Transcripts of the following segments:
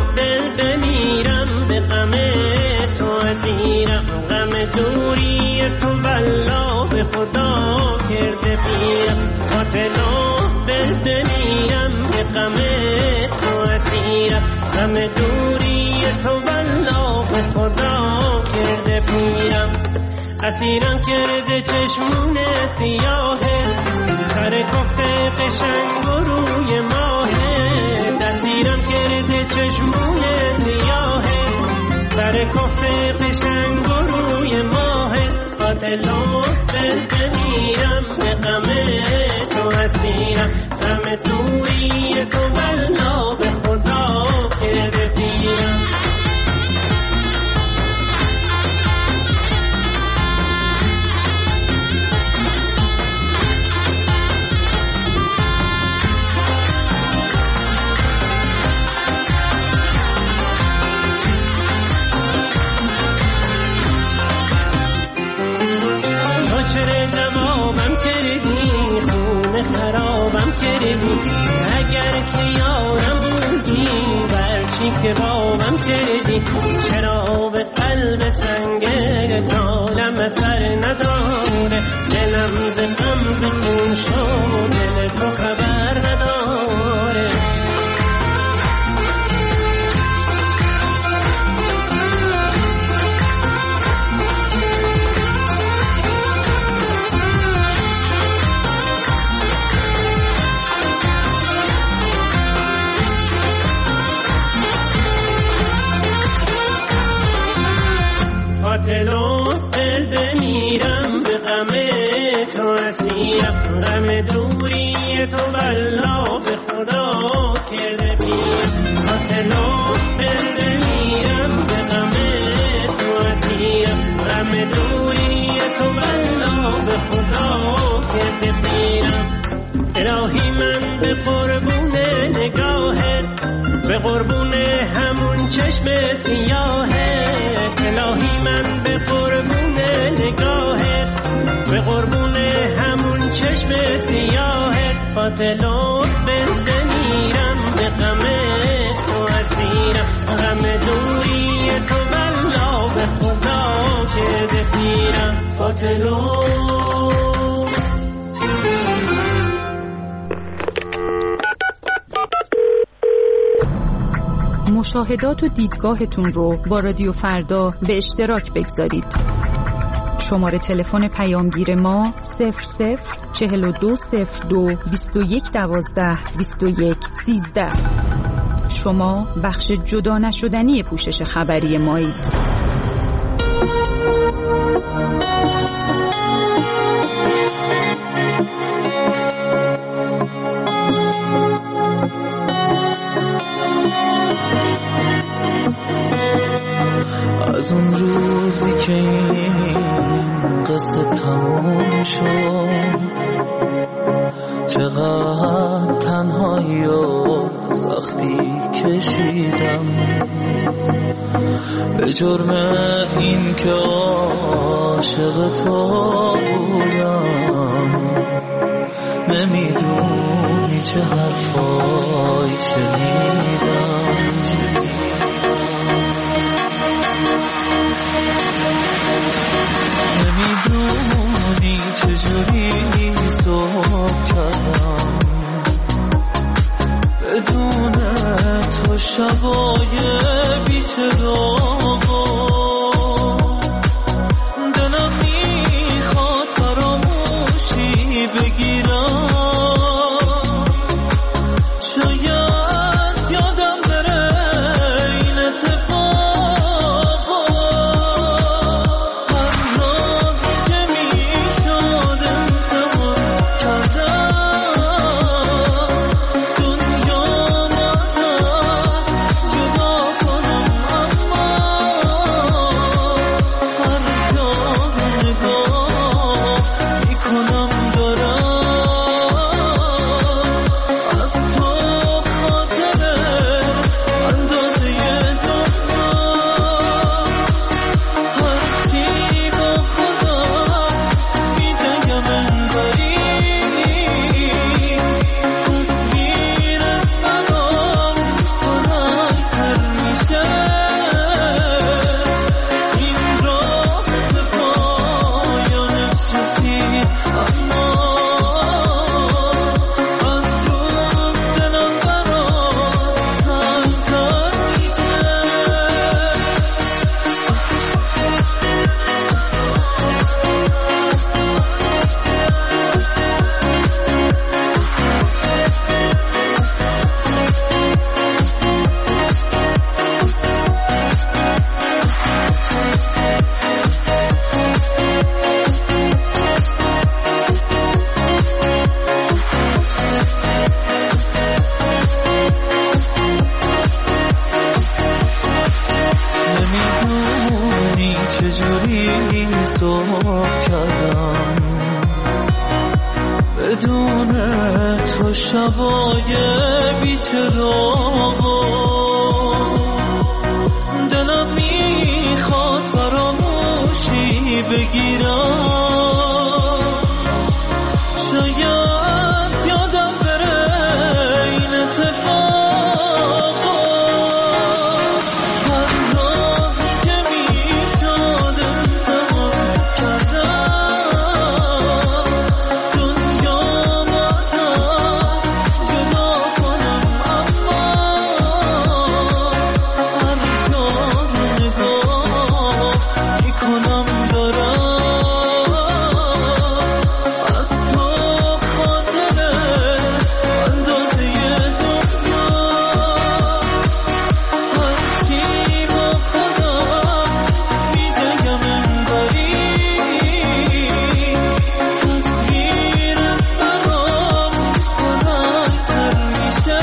دل بمیرم به غم تو اسیرم، غم دوری تو والله به خدا کرده پیرم، قاتل و دل بمیرم به غم تو اسیرم، غم دوری تو والله به خدا کرده پیرم. اسیرم کرده چشمون سیاهه، سر کفته قشنگ و روی ماهه، اسیرم کرده چشمون سیاهه، سر کفته قشنگ و روی ماهه، قاتل و دل بمیرم به غم تو اسیرم، غم دوری تو والله به خدا کرده پیرم. خرابم کردی اگر که یارم بودی، برچی که بابم کردی، چرا به قلب سنگه نالم اثر نداره، دلم به غم به خون شد، دل تو خبر نداره. قاتل و دل بمیرم به غم تو اسیرم، غم دوری تو والله به خدا کرده پیرم، قاتل و دل بمیرم به غم تو اسیرم، غم دوری تو والله به خدا کرده پیرم. الهی من به قربون نگاهت، به قربون همون چشم سیاهه، الهی من به قربون نگاهت، به قربون همون چشم سیاهت، قاتل و دل بمیرم به غم تو اسیرم، غم دوری تو والله به خدا کرده پیرم. قاتل و مشاهدات و دیدگاهتون رو با رادیو فردا به اشتراک بگذارید. شماره تلفن پیامگیر ما 004202 2112 2113. شما بخش جدا نشدنی پوشش خبری مایید. از اون روزی که این قصه تموم شد، چقدر تنهایی و سختی کشیدم، به جرم این که عاشق تو بودم، نمیدونی چه حرفایی شنیدم، نمیدونی چجوری صبح کردم، بدون تو شبای بی‌چراغ، دلم میخواد فراموشی بگیرم، شاید یادم بره این اتفاقا، هر راهی که میشد انتخاب کردم، دنیا ازت جدا کنم، اما خیلی صبح کردم بدون تو شبای بی‌چراغ دلم میخواد فراموشی بگیرم شاید یادم بره این اتفاقا هر راهی که میشد انتخاب کردم دنیا ازم جدا کنم اما هر جا نگاه میکنم دارم از تو خاطره اندازه دنیا هرچی با خودم میجنگم انگاری تصویرت برام بلندتر میشه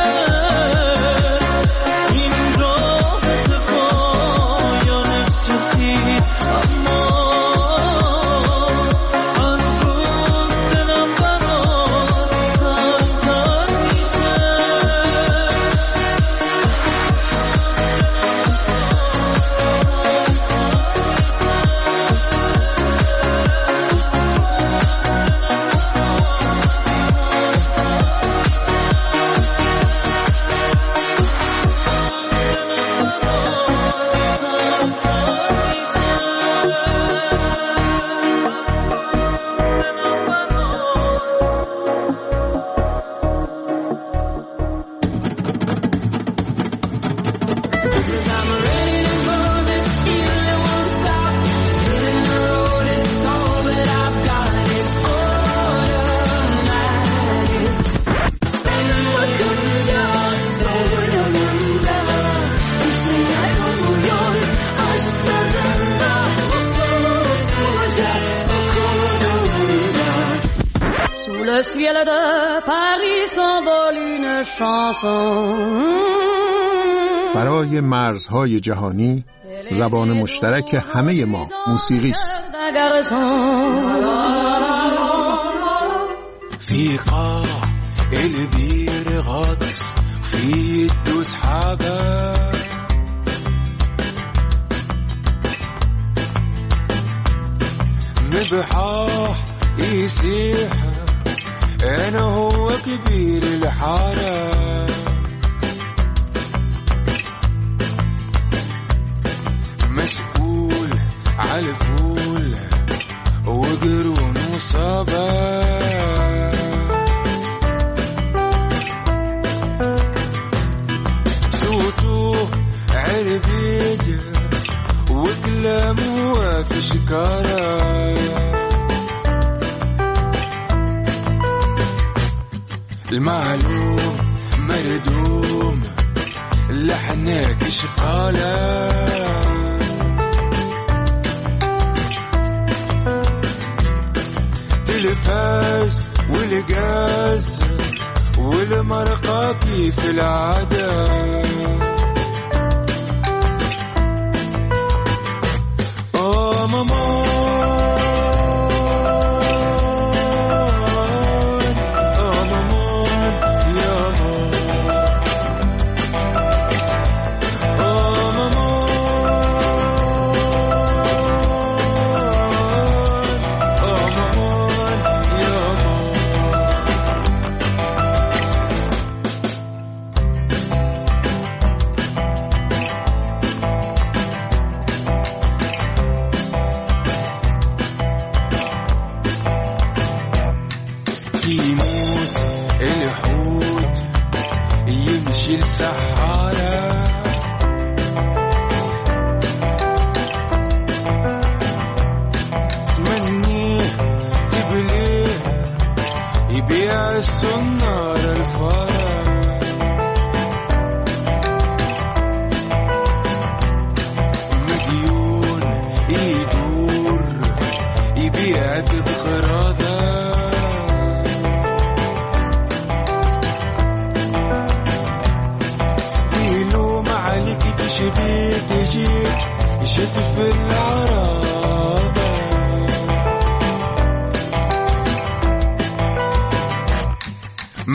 این راحت پایانش رسید اما هر روز دلم برات تنگ‌تر میشه Sous le ciel de Paris s'envole une chanson. فرای مرزهای جهانی زبان مشترک همه ما موسیقی است. في قاع البير غطس في يده سحابة نبحاح يسيح أنا هو كبير الحارة مسؤول عالفول وقرون وصابة صوته عربيد وكلامه في شكارة المعلوم مردوم لحنك شغالة تلفاز والقاز والمرقة كيف العادة ماما يموت الحوت يمشي السحارة تمنيه تبليه يبيع السنار الفارة مديون يدور يبيعك بخراذة شبيك تجيك شد في العراق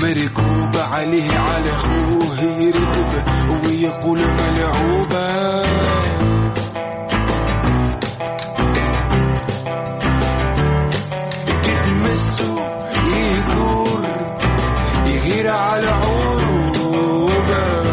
مركوب عليه على أخوه يركب ويقول ملعوبة تتمسوا يغير على عروبة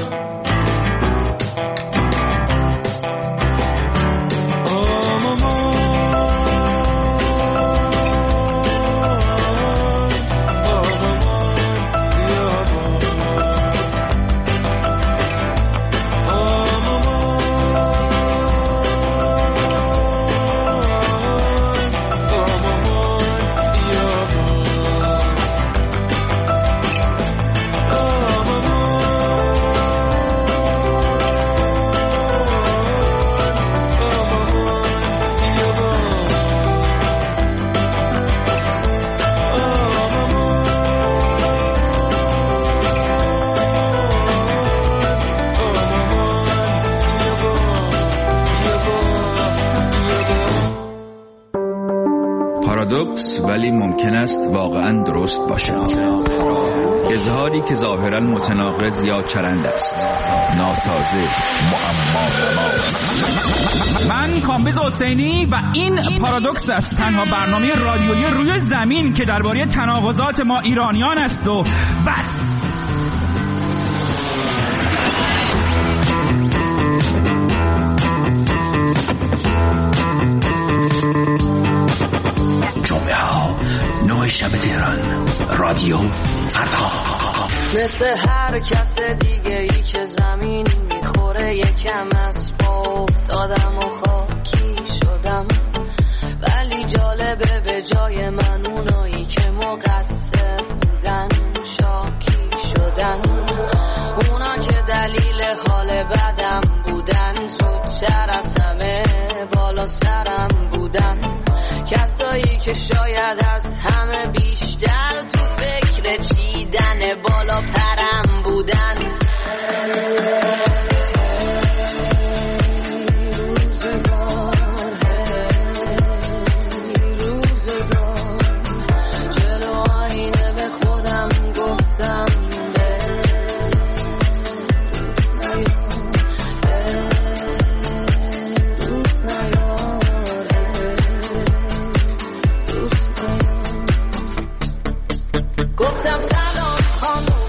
پارادوکس ولی ممکن است واقعا درست باشد. اظهاری که ظاهرا متناقض یا چرند است، ناسازه، معما. من کامبیز حسینی و این پارادوکس است، تنها برنامه رادیویی روی زمین که درباره تناقضات ما ایرانیان است و بس. جمعه ها 9 شب تهران، رادیو فردا. مثل هر کس دیگه ای که زمین میخوره یکم از پا افتادم و خاکی شدم، ولی جالبه به جای من اونایی که مقصر بودن شاکی شدن. اونا که دلیل حال بدم بودن زودتر از همه بالا سرم بودن. کسایی که شاید از همه بیشتر تو فکر چیدن بالا پرم بودن. گفتم سلام خانم،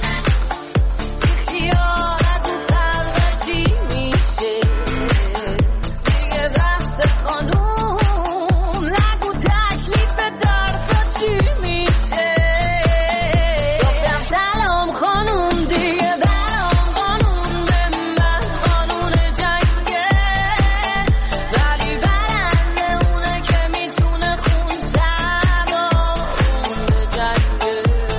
اختیارت قلب چی میشه؟ دیگه وقت خانم، نگو تکلیف درس چی میشه؟ گفتم سلام خانم، دیگه برام قانون به من قانون جنگه، ولی برنده اونه که میتونه خون سرمون جنگه.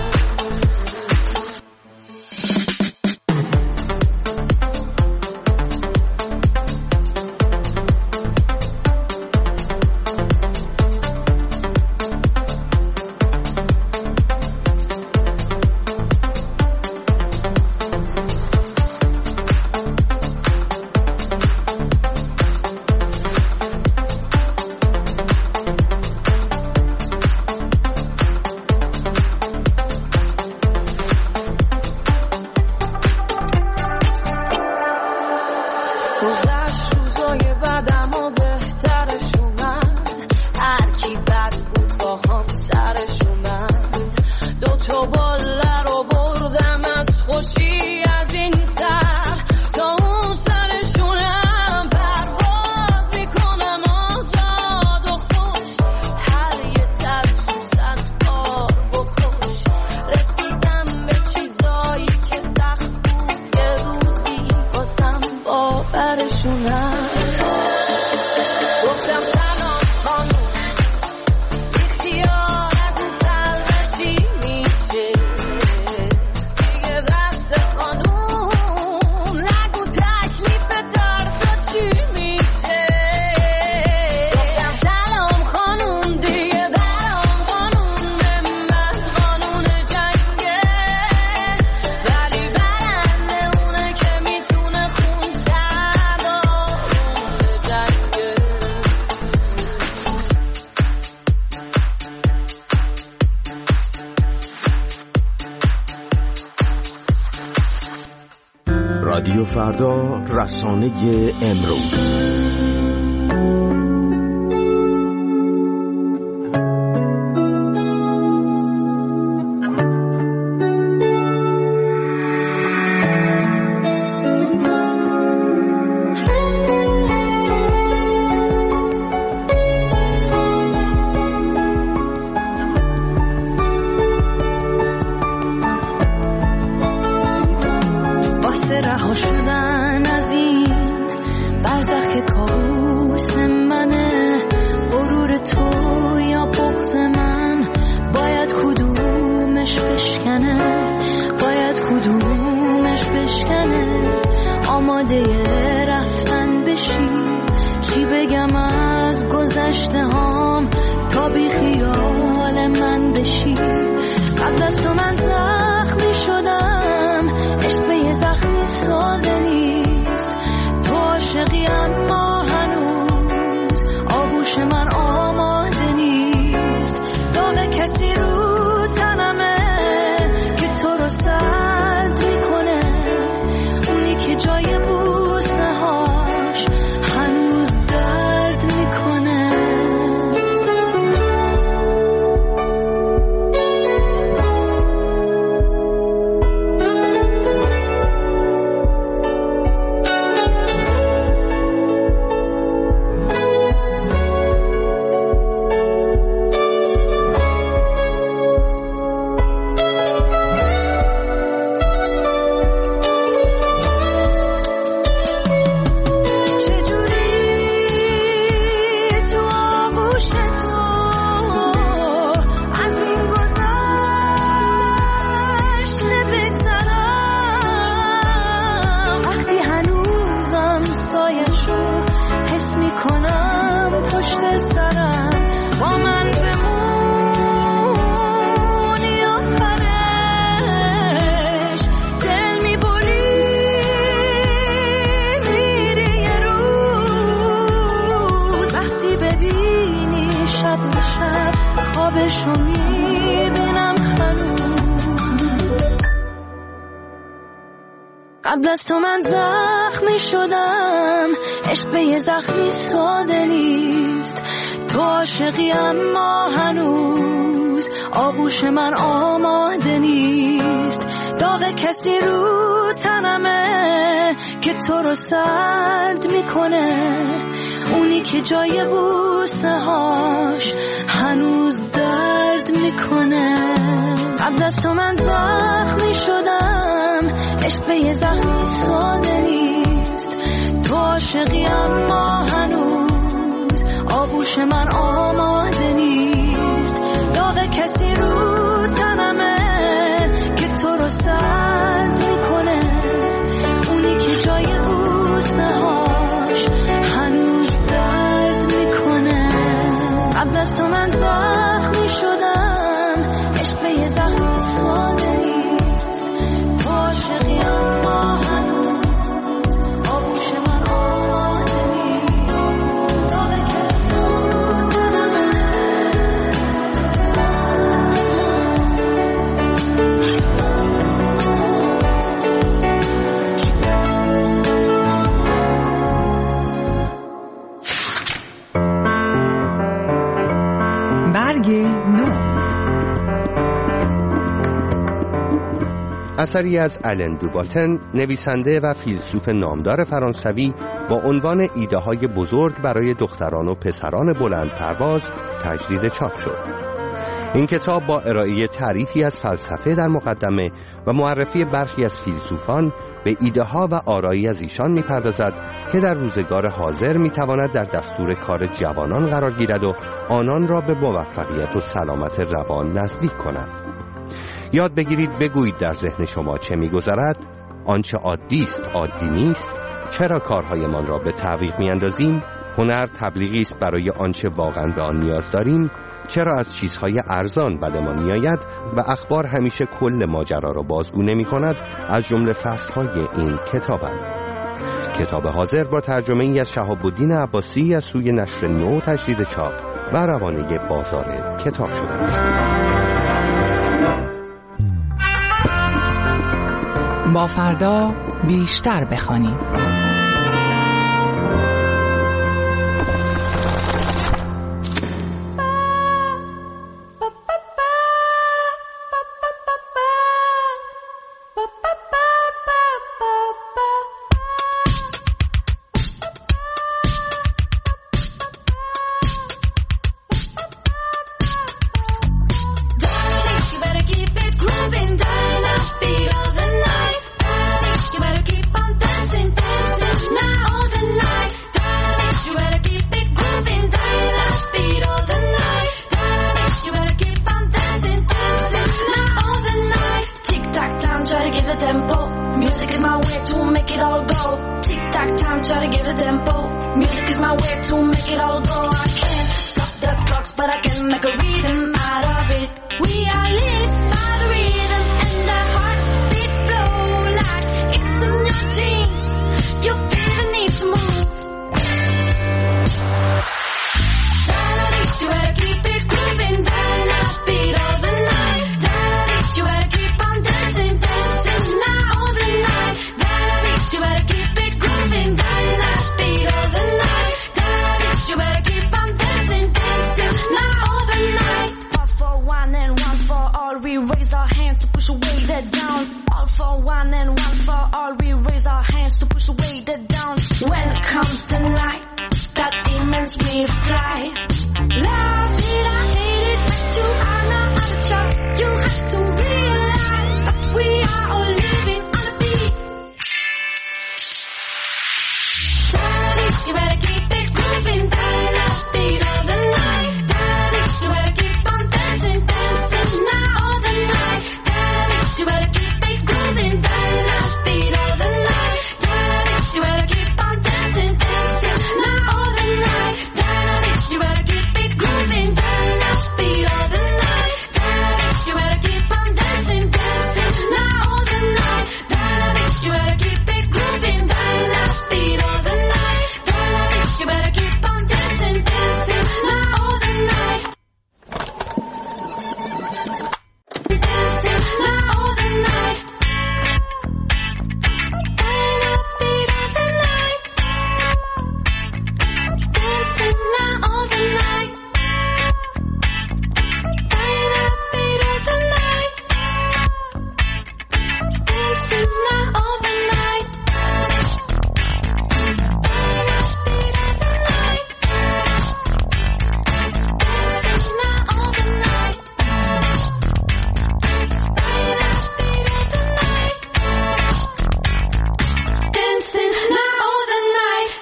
گذشت روزای بدم و بهترش اومد، هر کی بد بود با هم سرش اومد. 2 باله رو بردم از خوشی از این سر تا اون سرشونم پرواز میکنم آزاد و خوش. هر یه ترسوز از کار بکش، رسیدم به چیزایی که سخت بود یه روزی واسم باورشونم. گفتم سلام خانم، اختیارت قلب چی میشه؟ دیگه وقت خانم، نگو تکلیف درس چی میشه؟ گفتم سلام خانم، دیگه برام قانون به من قانون جنگه، ولی برنده اونه که میتونه خون سرمون فردا رسانه امروز. قبل از تو من زخمی شدم، عشق به یه زخمی ساده نیست. تو عاشقی اما هنوز آغوش من آماده نیست. داغ کسی رو تنمه که تو رو سرد میکنه، اونی که جای بوسه هاش هنوز درد میکنه. قبل از تو من زخمی شدم، عشق به یه زخمی ساده نیست. تو عاشقی اما هنوز آغوش من آماده نیست. داغ کسی رو تنمه که تو رو سرد میکنه، اونی که جای بوسه هاش هنوز درد میکنه. قبل از تو من زخمی شدم، عشق به یه زخمی ساده نیست. تو عاشقی اما هنوز آغوش من آماده نیست. داغ کسی رو تنمه برگ نو. اثری از آلن دوباتن، نویسنده و فیلسوف نامدار فرانسوی، با عنوان ایده های بزرگ برای دختران و پسران بلند پرواز تجدید چاپ شد. این کتاب با ارائه تعریفی از فلسفه در مقدمه و معرفی برخی از فیلسوفان به ایده ها و آرایی از ایشان می‌پردازد که در روزگار حاضر می‌تواند در دستور کار جوانان قرار گیرد و آنان را به موفقیت و سلامت روان نزدیک کند. یاد بگیرید بگویید در ذهن شما چه می‌گذرد، آنچه عادی است عادی نیست، چرا کارهایمان را به تعویق می‌اندازیم، هنر تبلیغی است برای آنچه واقعاً به آن نیاز داریم، چرا از چیزهای ارزان بدمان می‌آید و اخبار همیشه کل ماجرا را بازگو نمی‌کند، از جمله فصل‌های این کتابند. کتاب حاضر با ترجمه‌ای از شهاب الدین عباسی از سوی نشر نو تجدید چاپ و روانه بازار کتاب شده است. با فردا بیشتر بخوانید. You better keep